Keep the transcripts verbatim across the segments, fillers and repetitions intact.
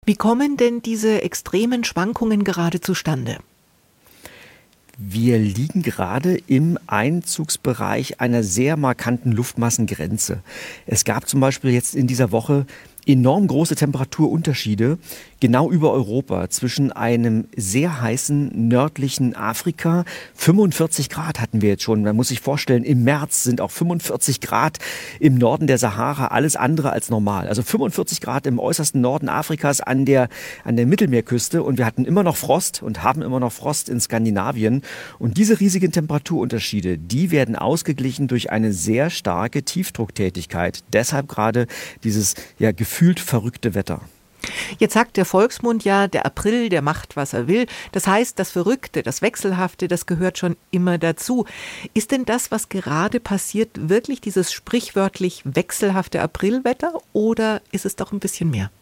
Wie kommen denn diese extremen Schwankungen gerade zustande? Wir liegen gerade im Einzugsbereich einer sehr markanten Luftmassengrenze. Es gab zum Beispiel jetzt in dieser Woche enorm große Temperaturunterschiede genau über Europa zwischen einem sehr heißen nördlichen Afrika. fünfundvierzig Grad hatten wir jetzt schon. Man muss sich vorstellen, im März sind auch fünfundvierzig Grad im Norden der Sahara alles andere als normal. Also fünfundvierzig Grad im äußersten Norden Afrikas an der, an der Mittelmeerküste. Und wir hatten immer noch Frost und haben immer noch Frost in Skandinavien. Und diese riesigen Temperaturunterschiede, die werden ausgeglichen durch eine sehr starke Tiefdrucktätigkeit. Deshalb gerade dieses ja gefühlt verrückte Wetter. Jetzt sagt der Volksmund ja, der April, der macht, was er will. Das heißt, das Verrückte, das Wechselhafte, das gehört schon immer dazu. Ist denn das, was gerade passiert, wirklich dieses sprichwörtlich wechselhafte Aprilwetter oder ist es doch ein bisschen mehr?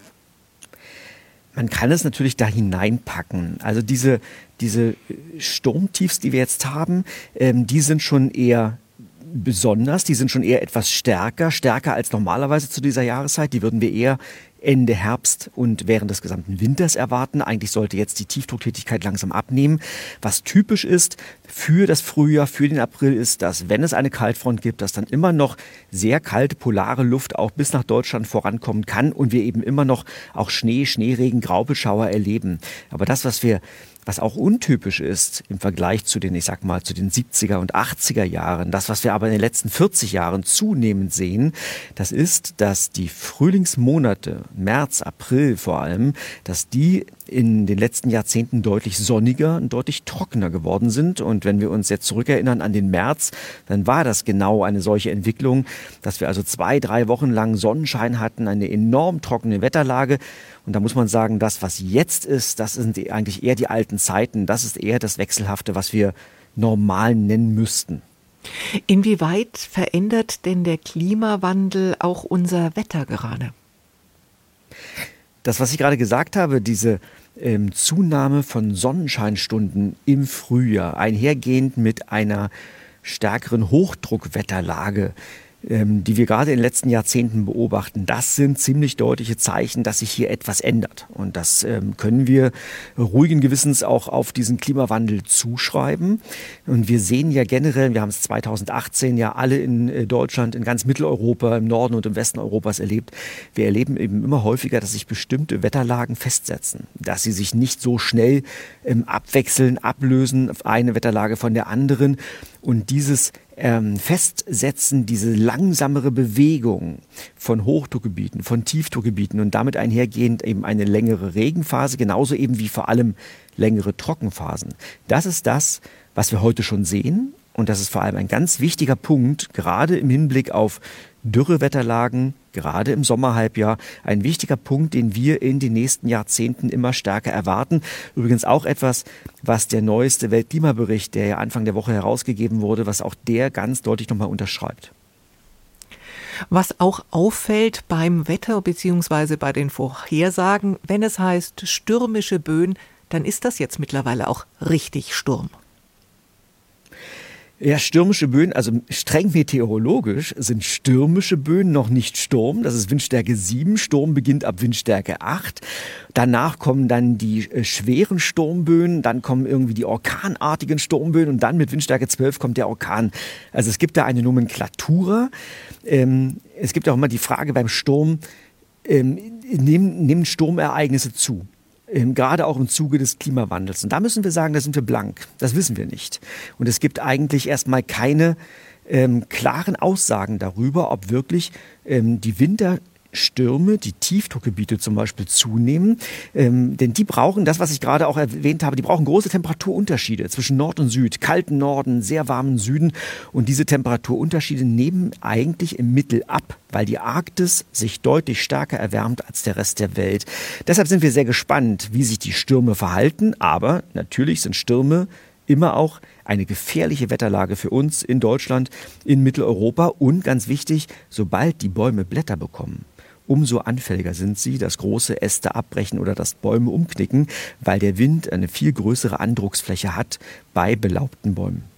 Man kann es natürlich da hineinpacken. Also diese, diese Sturmtiefs, die wir jetzt haben, ähm, die sind schon eher besonders, die sind schon eher etwas stärker, stärker als normalerweise zu dieser Jahreszeit. Die würden wir eher Ende Herbst und während des gesamten Winters erwarten. Eigentlich sollte jetzt die Tiefdrucktätigkeit langsam abnehmen. Was typisch ist für das Frühjahr, für den April ist, dass wenn es eine Kaltfront gibt, dass dann immer noch sehr kalte polare Luft auch bis nach Deutschland vorankommen kann und wir eben immer noch auch Schnee, Schneeregen, Graupelschauer erleben. Aber das, was wir Was auch untypisch ist im Vergleich zu den, ich sag mal, zu den siebziger und achtziger Jahren, das, was wir aber in den letzten vierzig Jahren zunehmend sehen, das ist, dass die Frühlingsmonate, März, April vor allem, dass die in den letzten Jahrzehnten deutlich sonniger und deutlich trockener geworden sind. Und wenn wir uns jetzt zurückerinnern an den März, dann war das genau eine solche Entwicklung, dass wir also zwei, drei Wochen lang Sonnenschein hatten, eine enorm trockene Wetterlage. Und da muss man sagen, das, was jetzt ist, das sind eigentlich eher die alten Zeiten. Das ist eher das Wechselhafte, was wir normal nennen müssten. Inwieweit verändert denn der Klimawandel auch unser Wetter gerade? Das, was ich gerade gesagt habe, diese ähm, Zunahme von Sonnenscheinstunden im Frühjahr, einhergehend mit einer stärkeren Hochdruckwetterlage, ähm, die wir gerade in den letzten Jahrzehnten beobachten, das sind ziemlich deutliche Zeichen, dass sich hier etwas ändert. Und das ähm, können wir ruhigen Gewissens auch auf diesen Klimawandel zuschreiben. Und wir sehen ja generell, wir haben es zweitausendachtzehn ja alle in äh, Deutschland, in ganz Mitteleuropa, im Norden und im Westen Europas erlebt. Wir erleben eben immer häufiger, dass sich bestimmte Wetterlagen festsetzen, dass sie sich nicht so schnell ähm, abwechseln, ablösen, eine Wetterlage von der anderen. Und dieses ähm, Festsetzen, diese langsamere Bewegung von Hochdruckgebieten, von Tiefdruckgebieten und damit einhergehend eben eine längere Regenphase, genauso eben wie vor allem längere Trockenphasen. Das ist das, was wir heute schon sehen. Und das ist vor allem ein ganz wichtiger Punkt, gerade im Hinblick auf Dürrewetterlagen, gerade im Sommerhalbjahr, ein wichtiger Punkt, den wir in den nächsten Jahrzehnten immer stärker erwarten. Übrigens auch etwas, was der neueste Weltklimabericht, der ja Anfang der Woche herausgegeben wurde, was auch der ganz deutlich nochmal unterschreibt. Was auch auffällt beim Wetter bzw. bei den Vorhersagen, wenn es heißt stürmische Böen, dann ist das jetzt mittlerweile auch richtig Sturm. Ja, stürmische Böen, also streng meteorologisch sind stürmische Böen noch nicht Sturm. Das ist Windstärke sieben. Sturm beginnt ab Windstärke acht. Danach kommen dann die äh, schweren Sturmböen, dann kommen irgendwie die orkanartigen Sturmböen und dann mit Windstärke zwölf kommt der Orkan. Also es gibt da eine Nomenklatura. Ähm, es gibt auch immer die Frage beim Sturm, ähm, nehmen, nehmen Sturmereignisse zu? Ähm, gerade auch im Zuge des Klimawandels. Und da müssen wir sagen, da sind wir blank. Das wissen wir nicht. Und es gibt eigentlich erstmal keine ähm, klaren Aussagen darüber, ob wirklich ähm, die Winterstürme, die Tiefdruckgebiete zum Beispiel zunehmen. Ähm, denn die brauchen, das was ich gerade auch erwähnt habe, die brauchen große Temperaturunterschiede zwischen Nord und Süd, kalten Norden, sehr warmen Süden. Und diese Temperaturunterschiede nehmen eigentlich im Mittel ab, weil die Arktis sich deutlich stärker erwärmt als der Rest der Welt. Deshalb sind wir sehr gespannt, wie sich die Stürme verhalten. Aber natürlich sind Stürme immer auch eine gefährliche Wetterlage für uns in Deutschland, in Mitteleuropa. Und ganz wichtig, sobald die Bäume Blätter bekommen, umso anfälliger sind sie, dass große Äste abbrechen oder dass Bäume umknicken, weil der Wind eine viel größere Andrucksfläche hat bei belaubten Bäumen.